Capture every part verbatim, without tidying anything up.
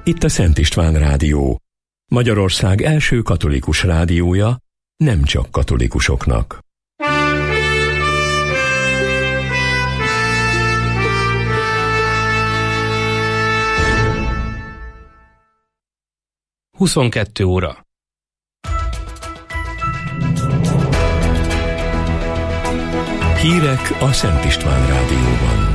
itt a Szent István Rádió, Magyarország első katolikus rádiója, nem csak katolikusoknak. huszonkettő óra. Hírek a Szent István Rádióban.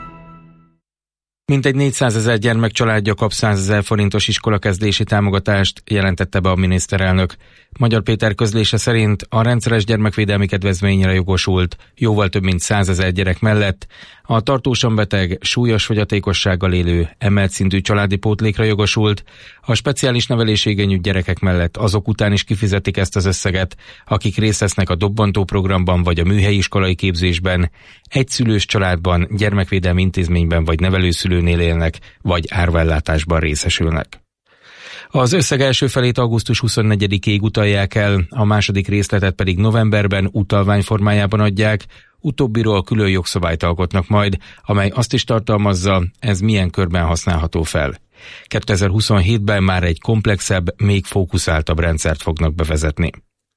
Mintegy négyszázezer gyermek családja kap százezer forintos iskolakezdési támogatást, jelentette be a miniszterelnök. Magyar Péter közlése szerint a rendszeres gyermekvédelmi kedvezményre jogosult jóval több mint százezer gyerek mellett a tartósan beteg, súlyos fogyatékossággal élő, emelt szintű családi pótlékra jogosult, a speciális nevelésigényű gyerekek mellett azok után is kifizetik ezt az összeget, akik részt vesznek a dobbantó programban vagy a műhelyi iskolai képzésben, egyszülős családban, gyermekvédelmi intézményben vagy nevelőszülőnél élnek, vagy árvaellátásban részesülnek. Az összeg első felét augusztus huszonnegyedikéig utalják el, a második részletet pedig novemberben utalvány formájában adják, utóbbiról külön jogszabályt alkotnak majd, amely azt is tartalmazza, ez milyen körben használható fel. kétezer-huszonhétben már egy komplexebb, még fókuszáltabb rendszert fognak bevezetni.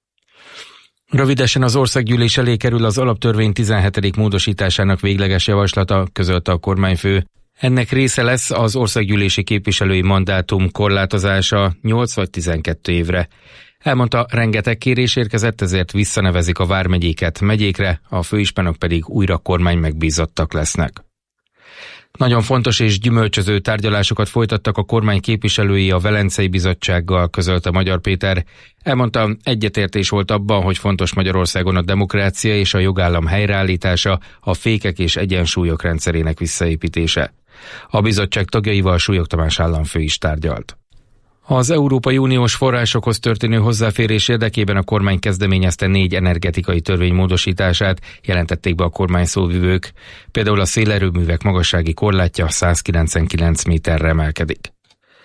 Rövidesen az országgyűlés elé kerül az alaptörvény tizenhetedik módosításának végleges javaslata, közölte a kormányfő. Ennek része lesz az országgyűlési képviselői mandátum korlátozása nyolc vagy tizenkét évre. Elmondta, rengeteg kérés érkezett, ezért visszanevezik a vármegyéket megyékre, a főispánok pedig újra kormány megbízottak lesznek. Nagyon fontos és gyümölcsöző tárgyalásokat folytattak a kormány képviselői a Velencei Bizottsággal, közölte Magyar Péter. Elmondta, egyetértés volt abban, hogy fontos Magyarországon a demokrácia és a jogállam helyreállítása, a fékek és egyensúlyok rendszerének visszaépítése. A bizottság tagjaival Súlyog Tamás államfő is tárgyalt. Az Európai Uniós forrásokhoz történő hozzáférés érdekében a kormány kezdeményezte négy energetikai törvény módosítását, jelentették be a kormány szóvivők. Például a szélerőművek magassági korlátja százkilencvenkilenc méterre emelkedik.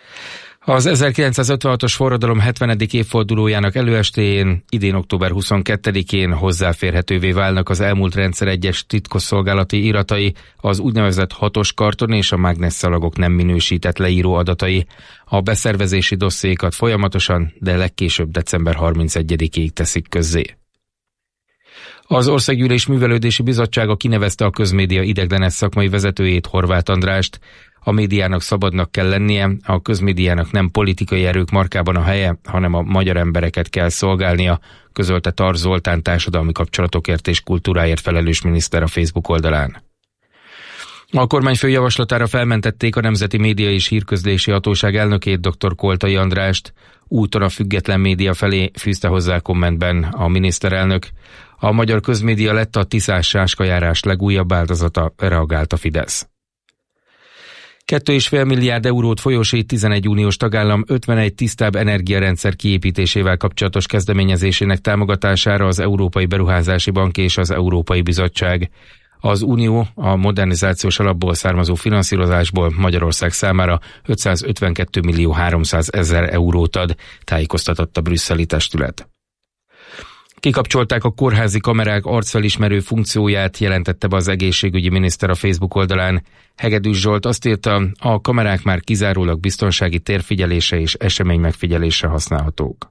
Az ezerkilencszázötvenhatos forradalom hetvenedik évfordulójának előestéjén, idén október huszonkettedikén hozzáférhetővé válnak az elmúlt rendszer egyes titkosszolgálati iratai, az úgynevezett hatos karton és a mágnesszalagok nem minősített leíró adatai. A beszervezési dossziékat folyamatosan, de legkésőbb december harmincegyedikéig teszik közzé. Az Országgyűlés Művelődési Bizottsága kinevezte a közmédia ideiglenes szakmai vezetőjét, Horváth Andrást. A médiának szabadnak kell lennie, a közmédiának nem politikai erők markában a helye, hanem a magyar embereket kell szolgálnia, közölte Tarz Zoltán társadalmi kapcsolatokért és kultúráért felelős miniszter a Facebook oldalán. A kormányfő javaslatára felmentették a Nemzeti Média és Hírközlési Hatóság elnökét, dr. Koltai Andrást. Úton a független média felé, fűzte hozzá kommentben a miniszterelnök. A magyar közmédia lett a tiszás sáskajárás legújabb áldozata, reagált a Fidesz. Kettő és fél milliárd eurót folyósít tizenegy uniós tagállam ötvenegy tisztább energiarendszer kiépítésével kapcsolatos kezdeményezésének támogatására az Európai Beruházási Bank és az Európai Bizottság. Az Unió a modernizációs alapból származó finanszírozásból Magyarország számára ötszázötvenkettő millió háromszázezer eurót ad, tájékoztatott a brüsszeli testület. Kikapcsolták a kórházi kamerák arcfelismerő funkcióját, jelentette be az egészségügyi miniszter a Facebook oldalán. Hegedűs Zsolt azt írta, a kamerák már kizárólag biztonsági térfigyelése és esemény megfigyelésre használhatók.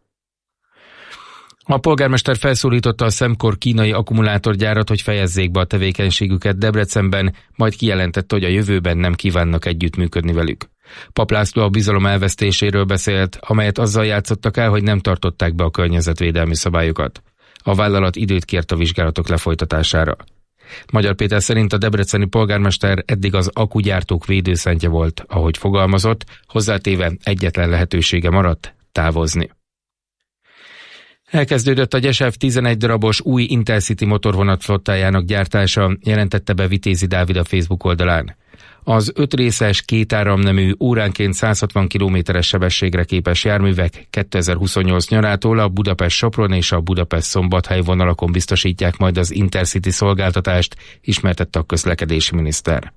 A polgármester felszólította a Szemkor kínai akkumulátorgyárat, hogy fejezzék be a tevékenységüket Debrecenben, majd kijelentette, hogy a jövőben nem kívánnak együttműködni velük. Pap László a bizalom elvesztéséről beszélt, amelyet azzal játszottak el, hogy nem tartották be a környezetvédelmi szabályokat. A vállalat időt kért a vizsgálatok lefolytatására. Magyar Péter szerint a debreceni polgármester eddig az akkugyártók védőszentje volt, ahogy fogalmazott, hozzátéve egyetlen lehetősége maradt: távozni. Elkezdődött a Gyesev tizenegy darabos új Intercity motorvonat flottájának gyártása, jelentette be Vitézi Dávid a Facebook oldalán. Az öt részes, két áramnemű, óránként száz hatvan kilométeres sebességre képes járművek kétezer-huszonnyolc nyarától a Budapest-Sopron és a Budapest-Szombathely vonalakon biztosítják majd az Intercity szolgáltatást, ismertette a közlekedési miniszter.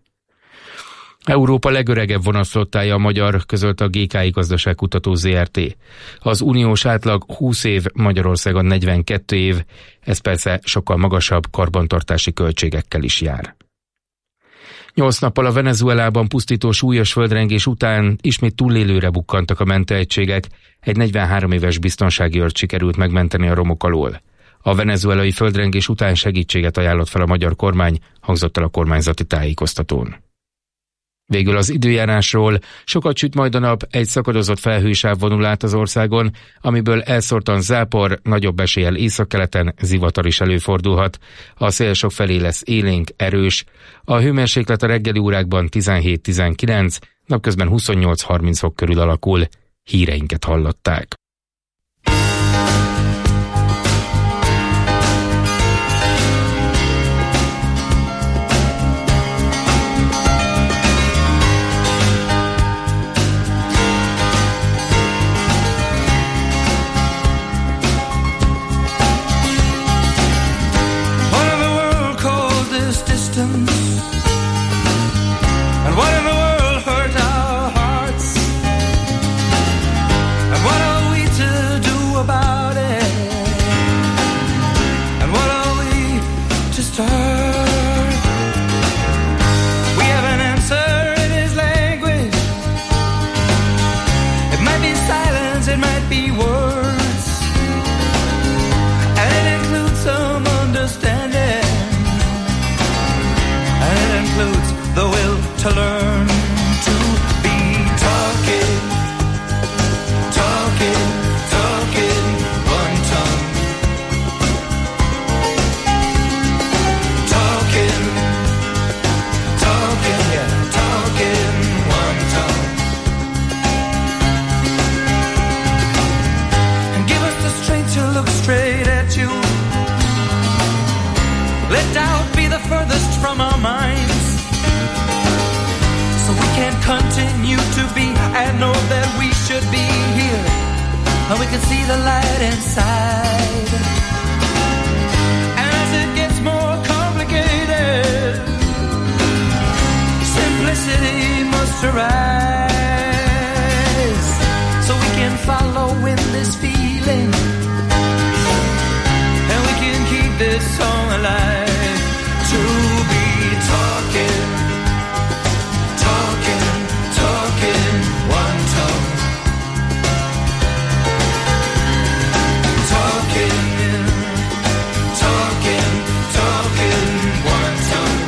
Európa legöregebb vonatflottája a magyar, közölte a gé ká i Gazdaságkutató zé er té. Az uniós átlag húsz év, Magyarországon negyvenkét év, ez persze sokkal magasabb karbantartási költségekkel is jár. Nyolc nappal a Venezuelában pusztító súlyos földrengés után ismét túlélőre bukkantak a mentőegységek, egy negyvenhárom éves biztonsági őrt sikerült megmenteni a romok alól. A venezuelai földrengés után segítséget ajánlott fel a magyar kormány, hangzott el a kormányzati tájékoztatón. Végül az időjárásról: sokat süt majd a nap, egy szakadozott felhősáv vonul át az országon, amiből elszórtan zápor, nagyobb eséllyel északkeleten zivatar is előfordulhat. A szél sokfelé lesz élénk, erős. A hőmérséklet a reggeli órákban tizenhét-tizenkilenc, napközben huszonnyolc-harminc fok körül alakul. Híreinket hallották. And what in the world hurt our hearts? And what are we to do about it? And what are we to start? We have an answer in his language. It might be silence, it might be words, and it includes some understanding, and it includes the will to learn to be talking, talking, talking one tongue, talking, talking, yeah, talking one tongue, and give us the strength to look straight at you. Let doubt be the furthest from our minds, so we can continue to be and know that we should be here, and we can see the light inside. And as it gets more complicated, simplicity must arise, so we can follow in this feeling, and we can keep this song alive. To be talking, talking, talking one tongue, talking, talking, talking one tongue.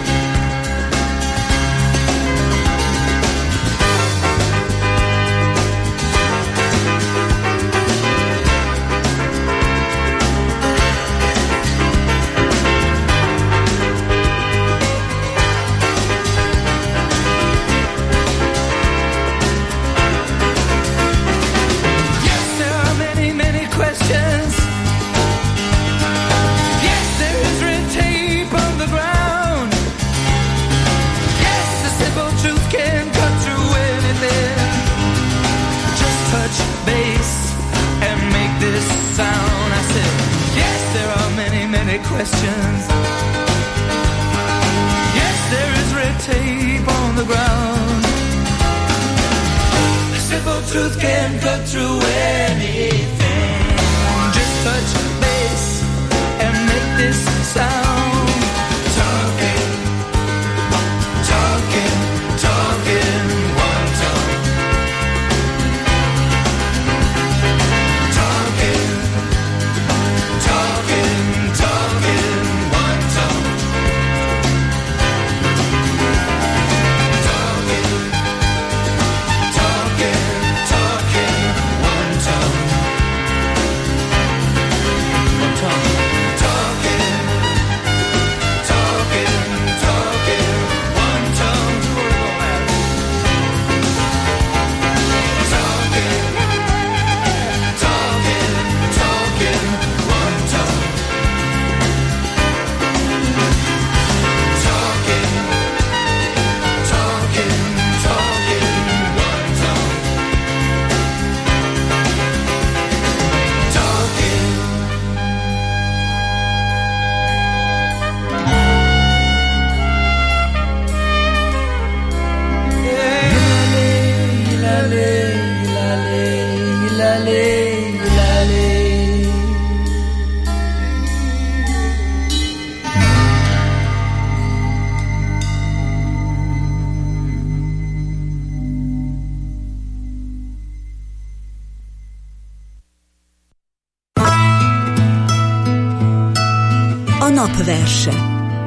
Questions. Yes, there is red tape on the ground. A simple truth can cut through anything. Just touch base and make this sound. Talking, talking, talking one tongue. Talking, talking. Talking, talking, one tongue. napverse.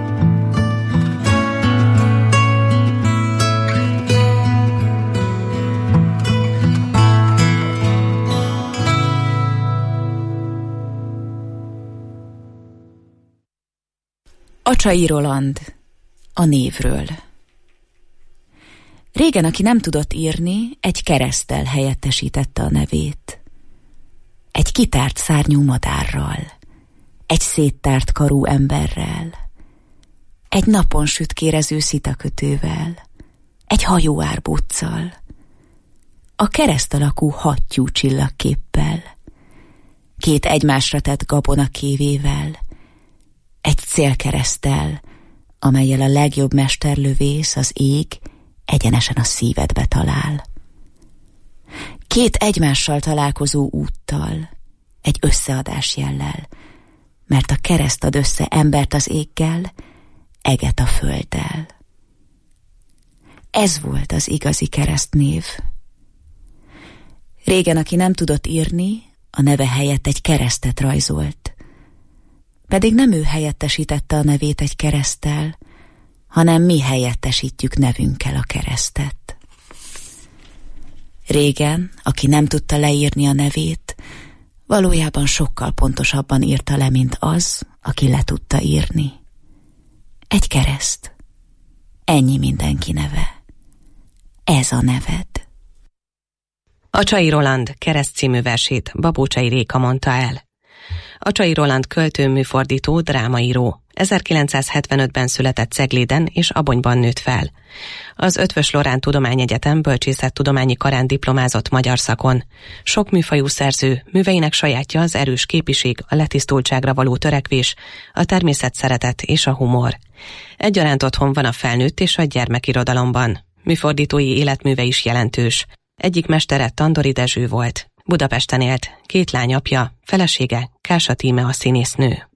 Acsai Roland, a névről. Régen, aki nem tudott írni, egy kereszttel helyettesítette a nevét. Egy kitárt szárnyú madárral, egy széttárt karú emberrel, egy napon sütkérező szitakötővel, egy hajóárbóccal, a kereszt alakú hattyú csillagképpel, két egymásra tett gabonakévével, egy célkereszttel, amellyel a legjobb mesterlövész, az ég, egyenesen a szívedbe talál. Két egymással találkozó úttal, egy összeadás jellel, mert a kereszt ad össze embert az éggel, eget a földdel. Ez volt az igazi keresztnév. Régen, aki nem tudott írni, a neve helyett egy keresztet rajzolt. Pedig nem ő helyettesítette a nevét egy kereszttel, hanem mi helyettesítjük nevünkkel a keresztet. Régen, aki nem tudta leírni a nevét, valójában sokkal pontosabban írta le, mint az, aki le tudta írni. Egy kereszt. Ennyi mindenki neve. Ez a neved. Acsai Roland kereszt című versét Babócsai Réka mondta el. Acsai Roland költő, műfordító, drámaíró. ezerkilencszázhetvenötben született Cegléden és Abonyban nőtt fel. Az Eötvös Loránd Tudományegyetem bölcsészettudományi karán diplomázott magyar szakon. Sok műfajú szerző, műveinek sajátja az erős képiség, a letisztultságra való törekvés, a természet szeretet és a humor. Egyaránt otthon van a felnőtt és a gyermekirodalomban. Műfordítói életműve is jelentős. Egyik mestere Tandori Dezső volt. Budapesten élt, két lány apja, felesége Kása Tíme a színésznő.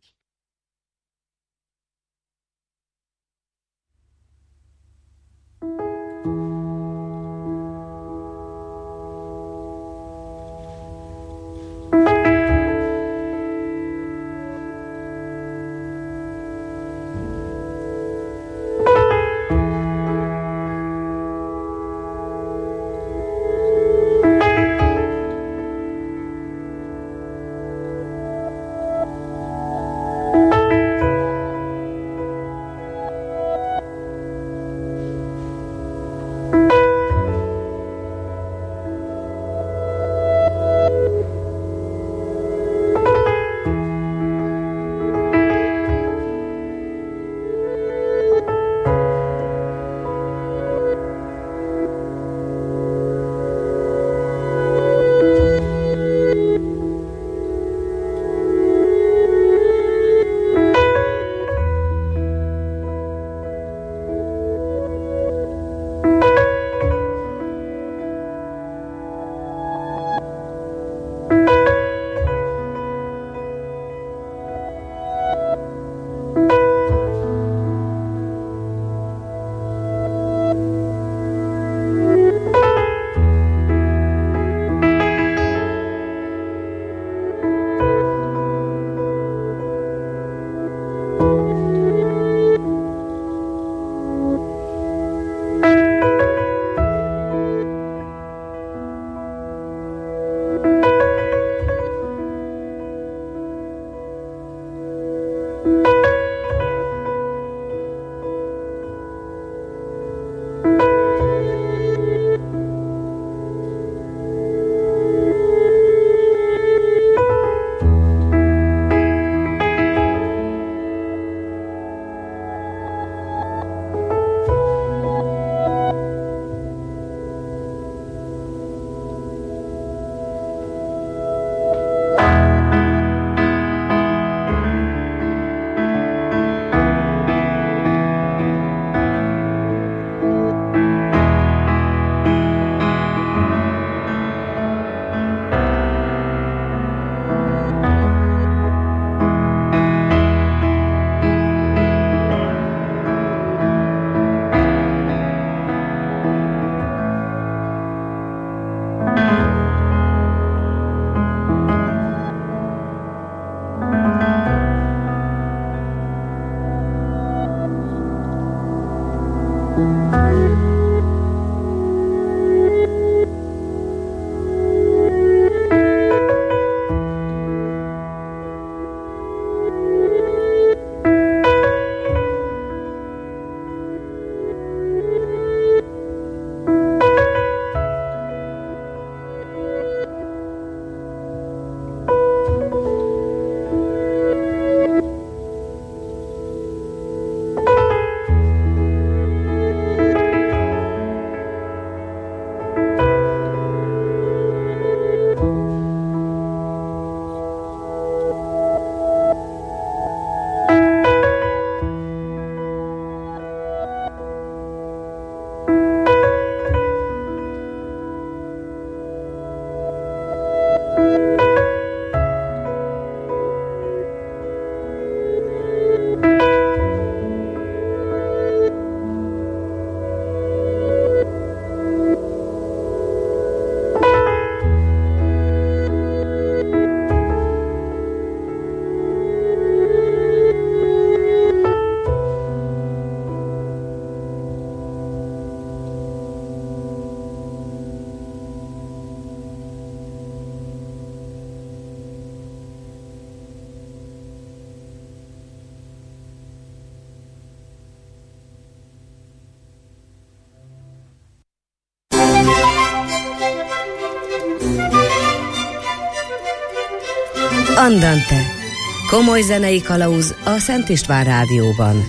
Andante. Komoly zenei kalauz a Szent István Rádióban.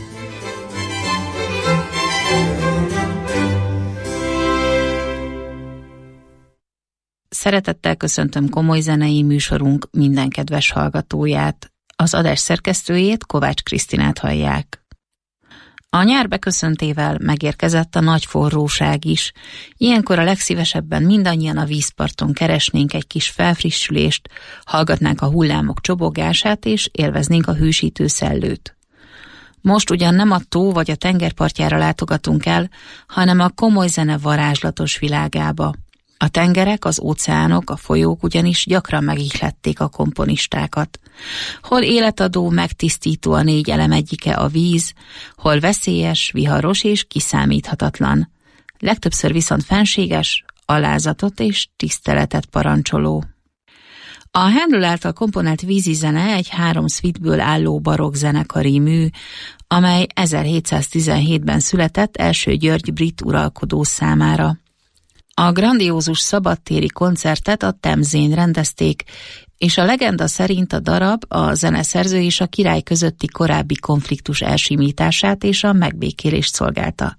Szeretettel köszöntöm komoly zenei műsorunk minden kedves hallgatóját. Az adás szerkesztőjét, Kovács Krisztinát hallják. A nyár beköszöntével megérkezett a nagy forróság is. Ilyenkor a legszívesebben mindannyian a vízparton keresnénk egy kis felfrissülést, hallgatnánk a hullámok csobogását és élveznénk a hűsítő szellőt. Most ugyan nem a tó vagy a tengerpartjára látogatunk el, hanem a komoly zene varázslatos világába. A tengerek, az óceánok, a folyók ugyanis gyakran megihlették a komponistákat. Hol életadó, megtisztító a négy elem egyike a víz, hol veszélyes, viharos és kiszámíthatatlan. Legtöbbször viszont fenséges, alázatot és tiszteletet parancsoló. A Handel által komponált vízi zene egy három szvitből álló barokk zenekari mű, amely ezerhétszáztizenhétben született Első György brit uralkodó számára. A grandiózus szabadtéri koncertet a Temzén rendezték, és a legenda szerint a darab a zeneszerző és a király közötti korábbi konfliktus elsimítását és a megbékélést szolgálta.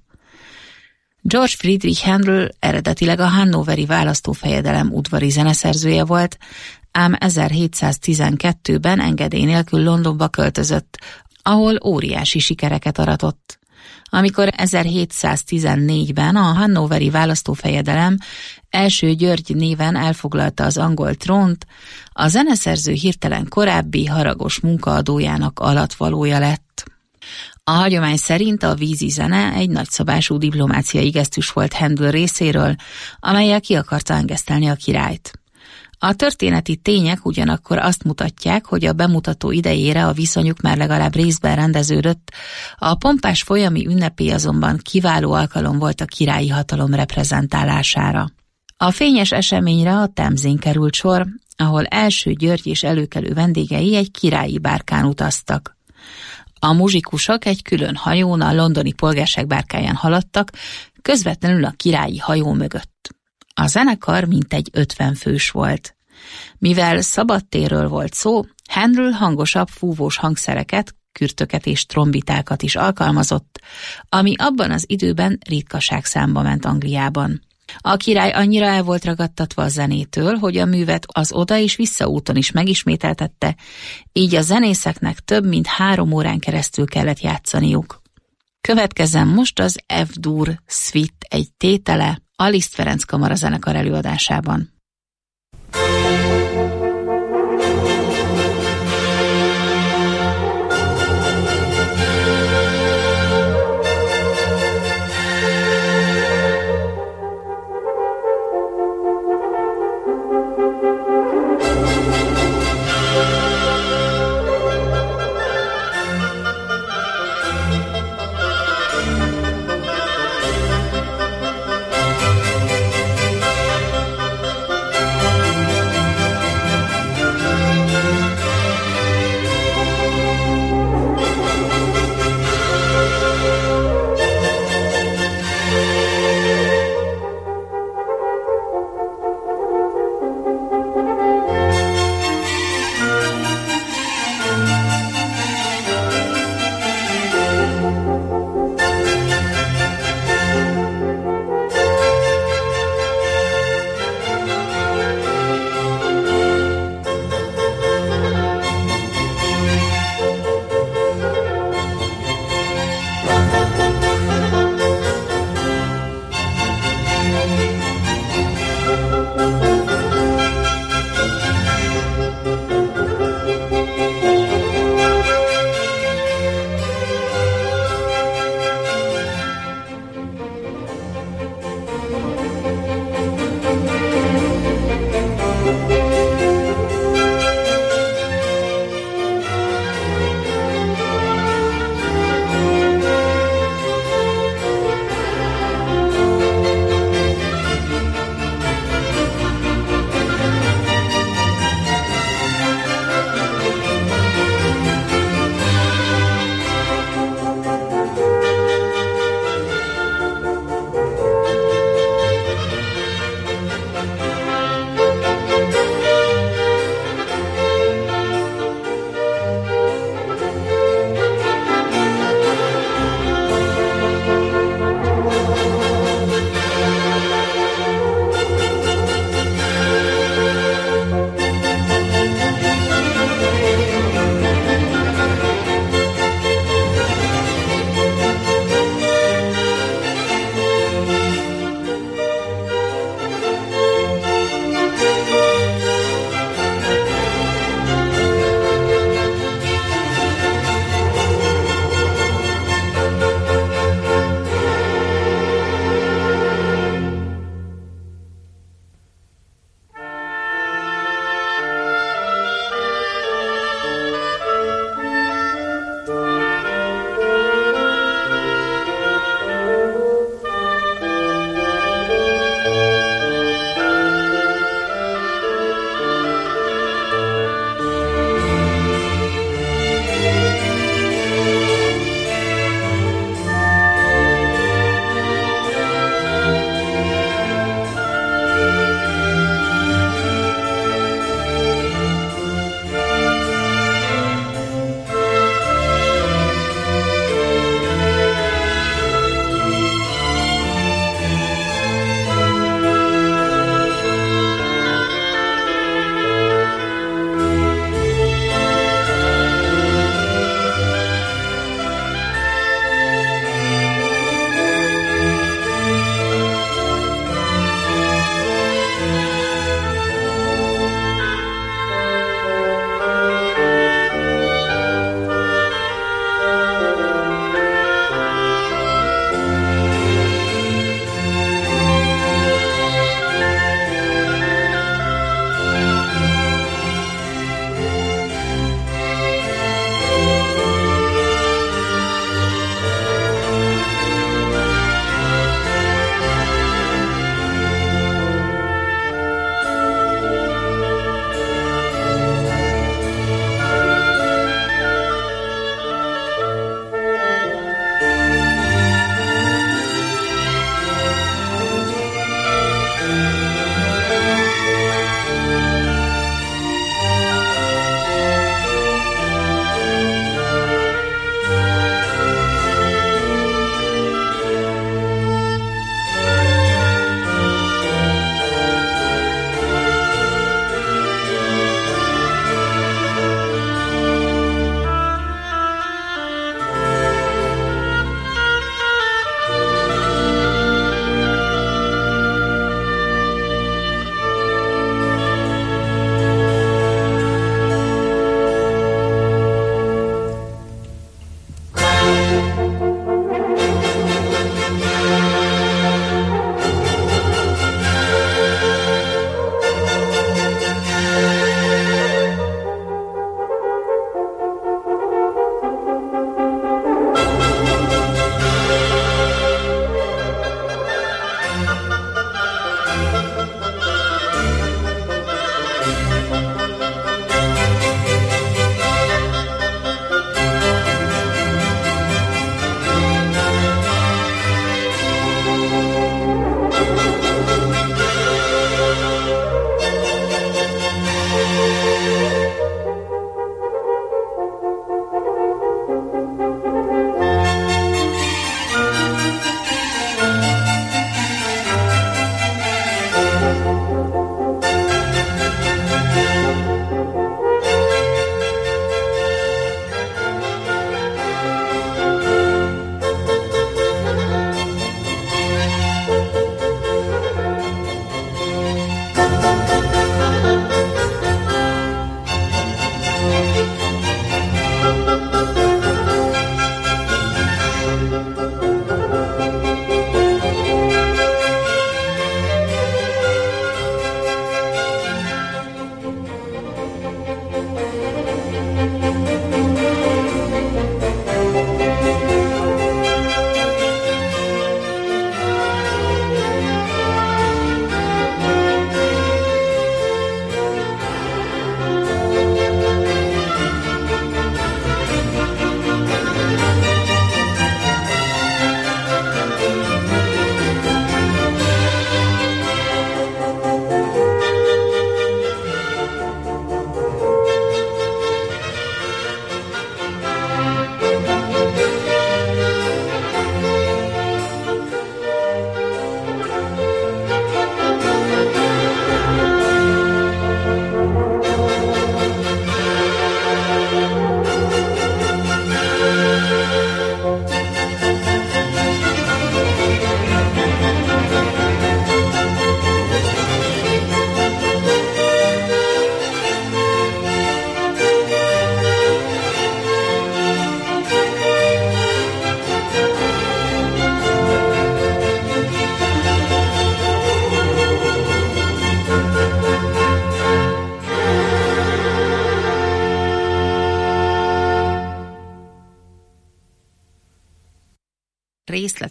George Friedrich Handel eredetileg a hannoveri választófejedelem udvari zeneszerzője volt, ám ezerhétszáztizenkettőben engedély nélkül Londonba költözött, ahol óriási sikereket aratott. Amikor ezerhétszáztizennégyben a hannoveri választófejedelem Első György néven elfoglalta az angol trónt, a zeneszerző hirtelen korábbi haragos munkaadójának alatvalója lett. A hagyomány szerint a vízi zene egy nagyszabású diplomáciai gesztus volt Handel részéről, amellyel ki akarta engesztelni a királyt. A történeti tények ugyanakkor azt mutatják, hogy a bemutató idejére a viszonyuk már legalább részben rendeződött, a pompás folyami ünnepé azonban kiváló alkalom volt a királyi hatalom reprezentálására. A fényes eseményre a Temzén került sor, ahol Első György és előkelő vendégei egy királyi bárkán utaztak. A muzsikusok egy külön hajón a londoni polgárság bárkáján haladtak, közvetlenül a királyi hajó mögött. A zenekar mintegy ötven fős volt. Mivel szabadtérről volt szó, Handel hangosabb fúvós hangszereket, kürtöket és trombitákat is alkalmazott, ami abban az időben ritkaság számba ment Angliában. A király annyira el volt ragadtatva a zenétől, hogy a művet az oda és visszaúton is megismételtette, így a zenészeknek több mint három órán keresztül kellett játszaniuk. Következzen most az F-dur Suite egy tétele a Liszt Ferenc kamarazenekar előadásában.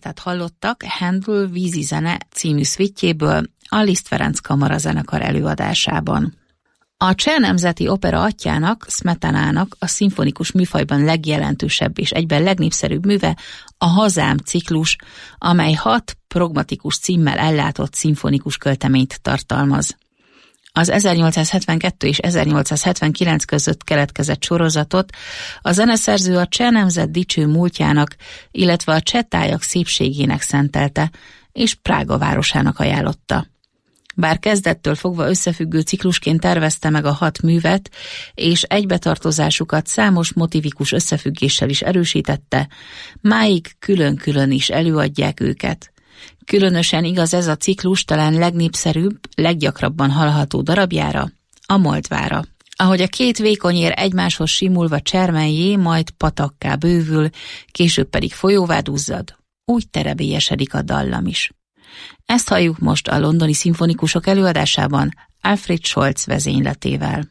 részlet hallottak Handel Vízi zene című szvittjéből a Liszt Ferenc kamarazenekar előadásában. A Cseh Nemzeti Opera atyjának, Smetanának a szimfonikus műfajban legjelentősebb és egyben legnépszerűbb műve a Hazám ciklus, amely hat pragmatikus címmel ellátott szimfonikus költeményt tartalmaz. Az ezernyolcszázhetvenkettő és ezernyolcszázhetvenkilenc között keletkezett sorozatot a zeneszerző a cseh nemzet dicső múltjának, illetve a cseh tájak szépségének szentelte, és Prága városának ajánlotta. Bár kezdettől fogva összefüggő ciklusként tervezte meg a hat művet, és egybetartozásukat számos motivikus összefüggéssel is erősítette, máig külön-külön is előadják őket. Különösen igaz ez a ciklus talán legnépszerűbb, leggyakrabban hallható darabjára, a Moldvára. Ahogy a két vékonyér egymáshoz simulva csermenjé, majd patakká bővül, később pedig folyóvá duzzad, úgy terebélyesedik a dallam is. Ezt halljuk most a londoni szimfonikusok előadásában Alfred Scholz vezényletével.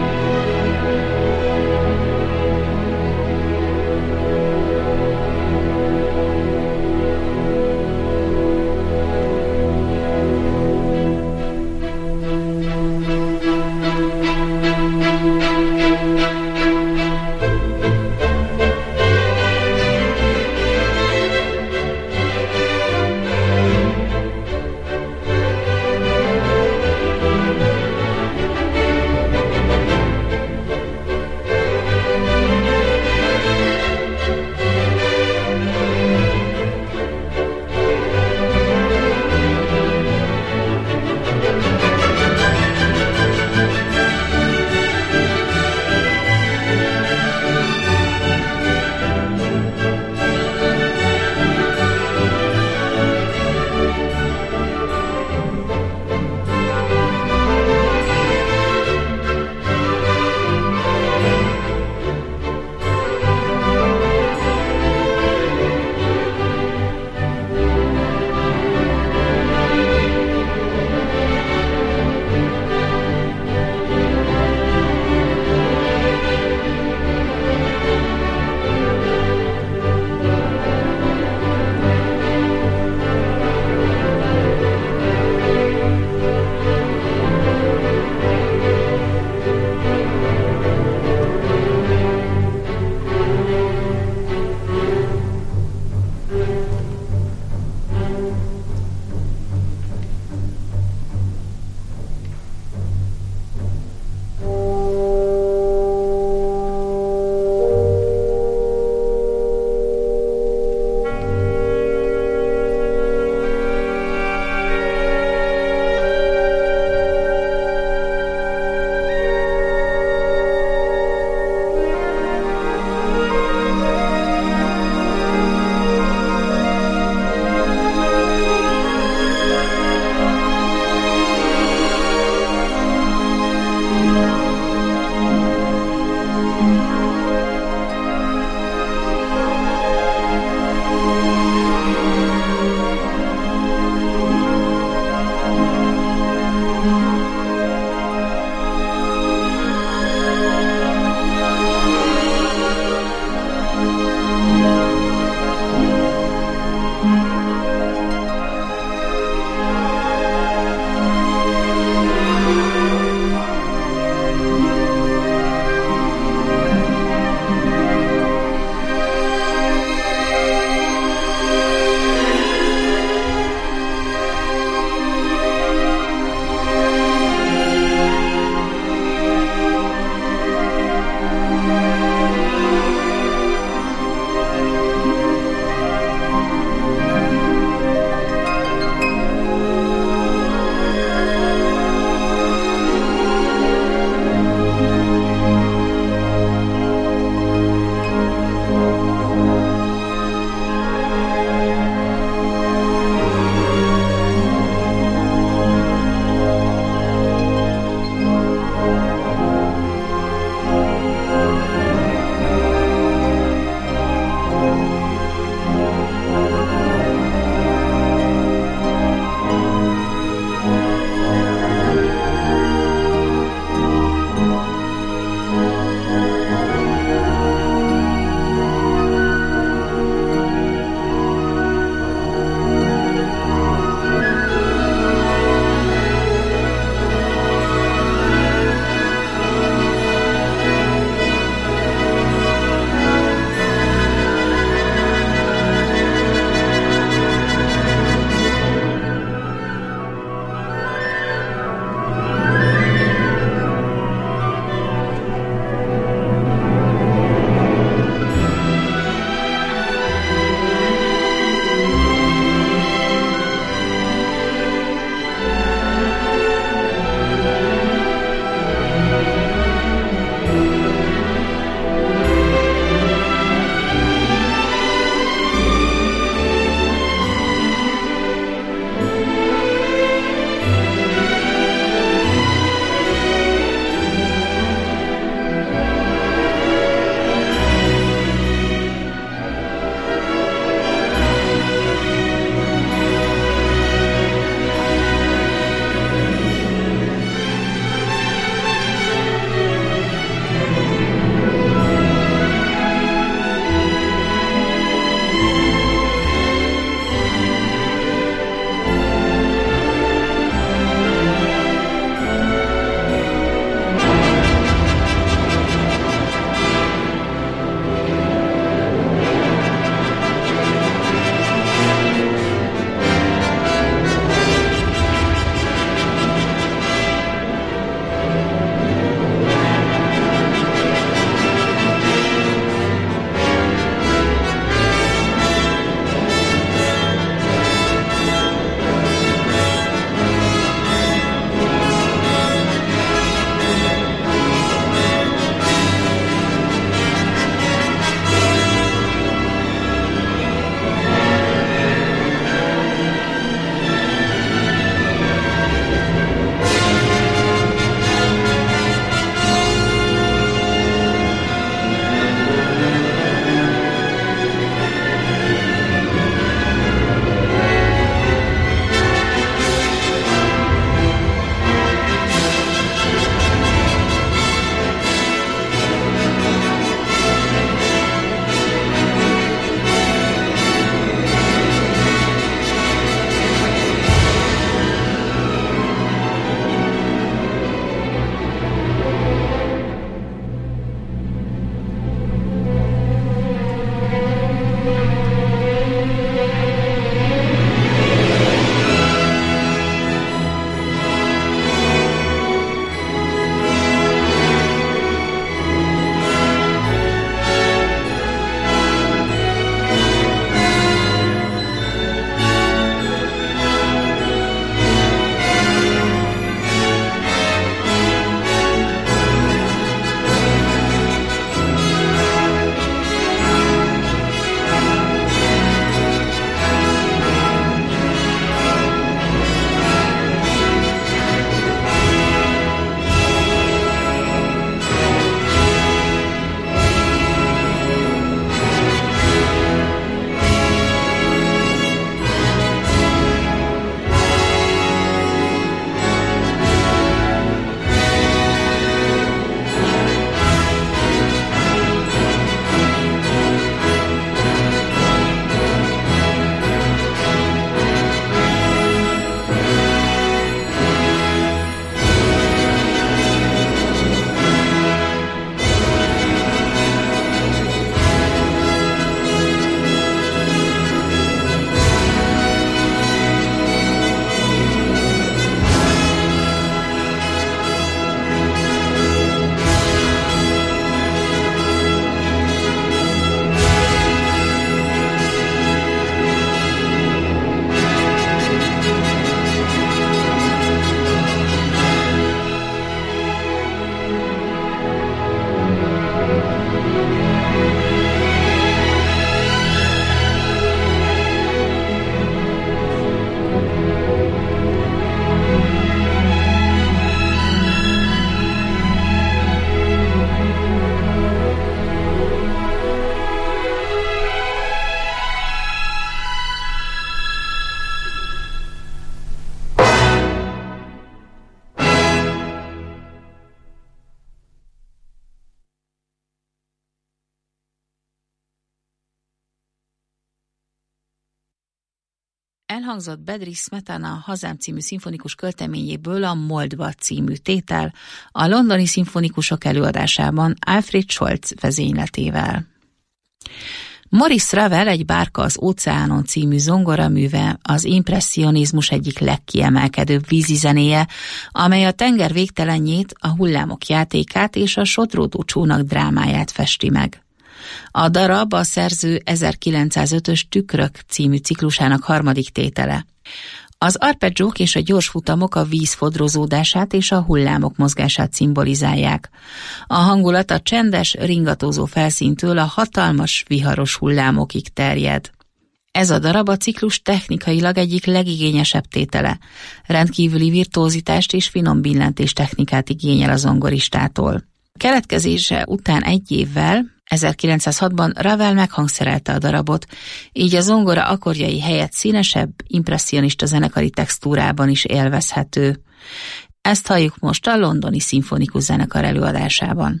Elhangzott Bedřich Smetana Hazám című szimfonikus költeményéből a Moldva című tétel a londoni szimfonikusok előadásában Alfred Scholz vezényletével. Maurice Ravel Egy bárka az óceánon című zongoraműve az impresszionizmus egyik legkiemelkedőbb vízizenéje, amely a tenger végtelenjét, a hullámok játékát és a sodródó csónak drámáját festi meg. A darab a szerző ezerkilencszázötös Tükrök című ciklusának harmadik tétele. Az arpeggiók és a gyors futamok a víz fodrozódását és a hullámok mozgását szimbolizálják. A hangulat a csendes, ringatózó felszíntől a hatalmas, viharos hullámokig terjed. Ez a darab a ciklus technikailag egyik legigényesebb tétele. Rendkívüli virtuózitást és finom billentés technikát igényel a zongoristától. Keletkezése után egy évvel, ezerkilencszázhatban Ravel meghangszerelte a darabot, így a zongora akkordjai helyett színesebb, impresszionista zenekari textúrában is élvezhető. Ezt halljuk most a londoni szimfonikus zenekar előadásában.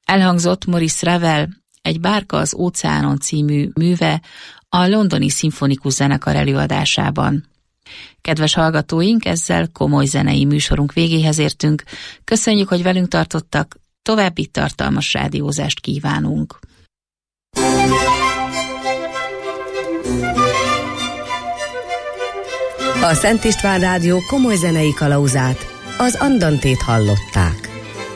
Elhangzott Maurice Ravel, Egy bárka az óceánon című műve a londoni szimfonikus zenekar előadásában. Kedves hallgatóink, ezzel komoly zenei műsorunk végéhez értünk. Köszönjük, hogy velünk tartottak, további tartalmas rádiózást kívánunk. A Szent István Rádió komoly zenei kalauzát, az Andantét hallották.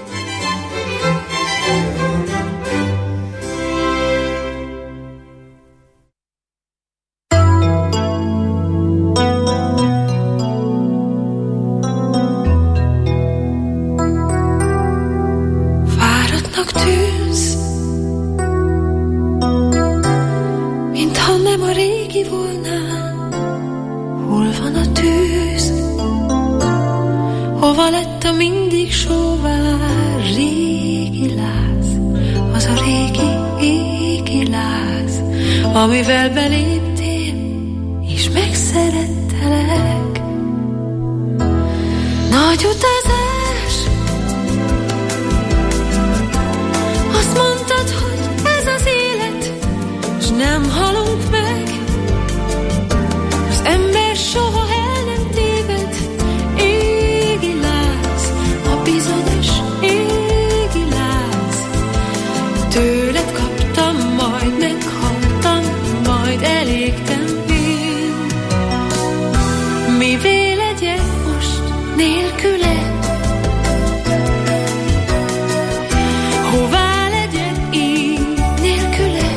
Fáradtnak tűz, mintha nem a régi volna. Hol van a tűz? Hova lett a mindig sóvár régi láz? Az a régi, égi láz, amivel beléptél, és megszerettelek. Nagy utazás, azt mondtad, hogy ez az élet, s nem halunk meg. Az ember soha el nem téved, égi láz, a bizonyos égi láz. Tőled kaptam, majd meghaltam, majd elégtem én. Mivé legyek most nélküle? Hová legyek így nélküle?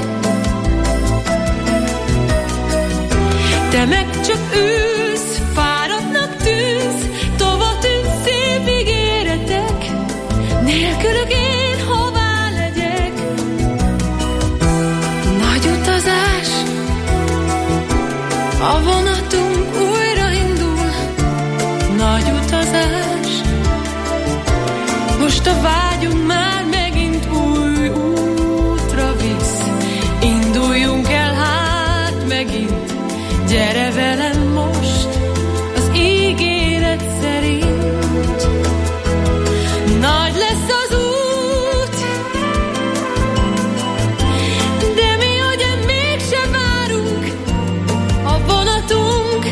Te meg csak ülsz, fáradtnak tűnsz, tova tűnsz szép ígéretek. Nélkülük én hová legyek? Nagy utazás, a vonatunk újraindul. Nagy utazás, most a vágyunk már megint új útra visz. Induljunk el hát megint, gyere velem most az ígéret szerint. Nagy lesz az út, de mi ugye mégse várunk. A vonatunk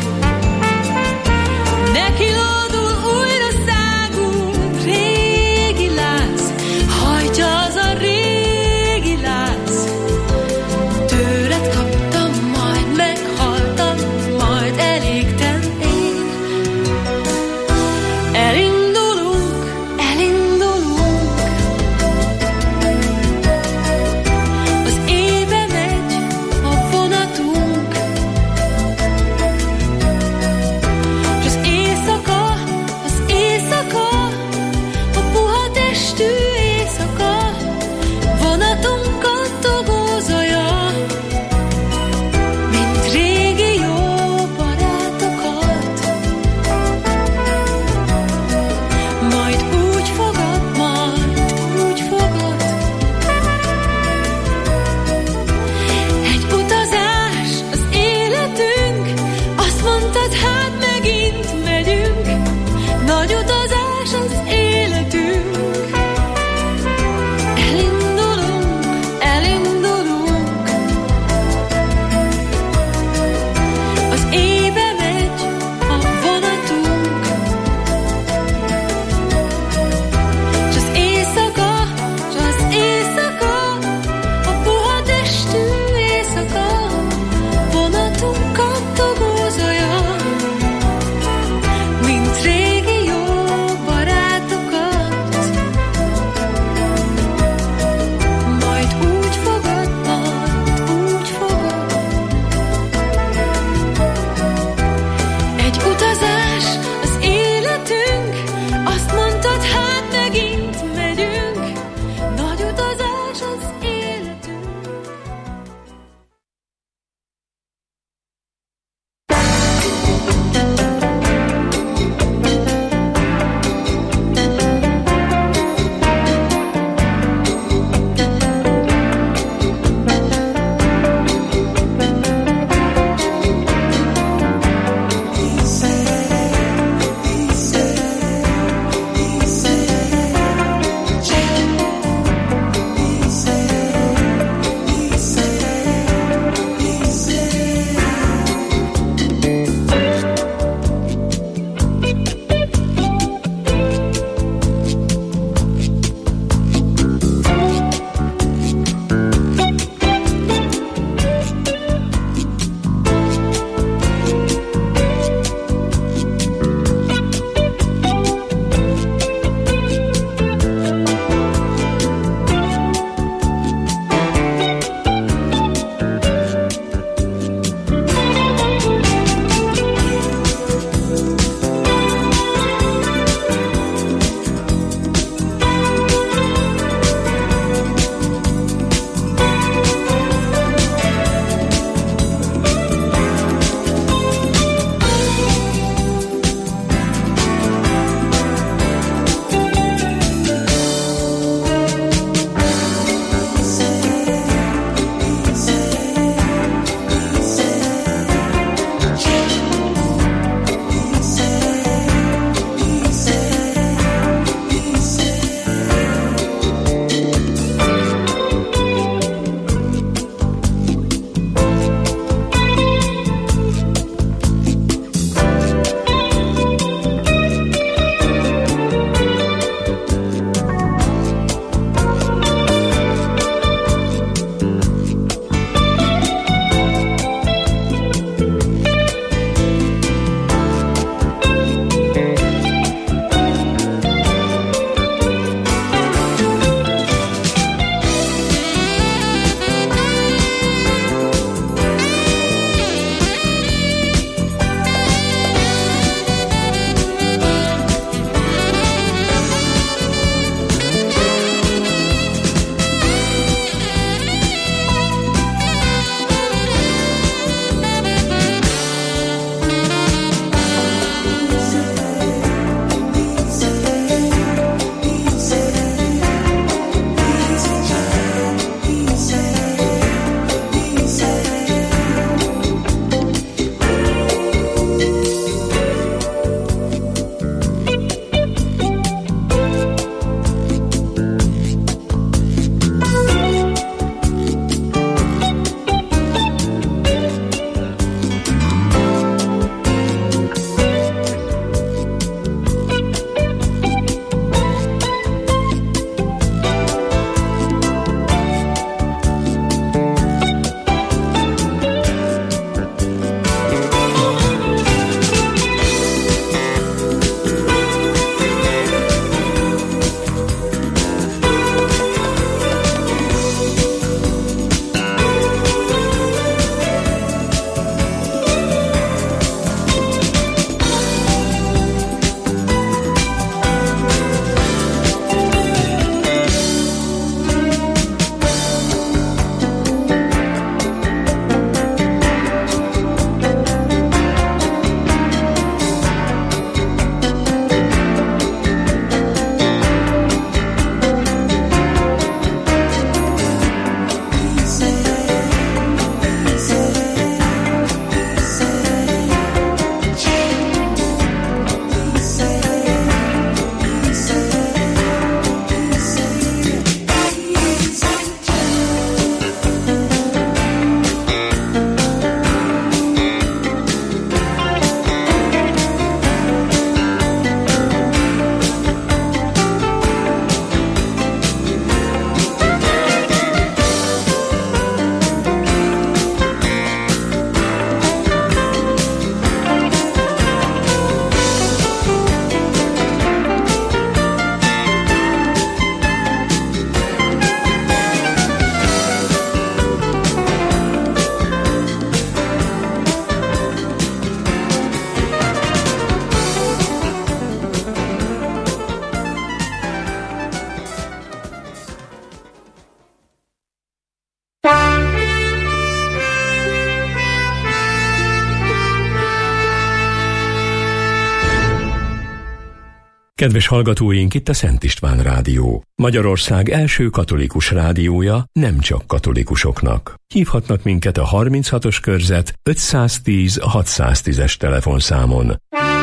neki lódul, újra szágunk. Régi láz, Kedves hallgatóink, itt a Szent István Rádió. Magyarország első katolikus rádiója, nem csak katolikusoknak. Hívhatnak minket a harminchatos körzet ötszáztíz hatszáztízes telefonszámon.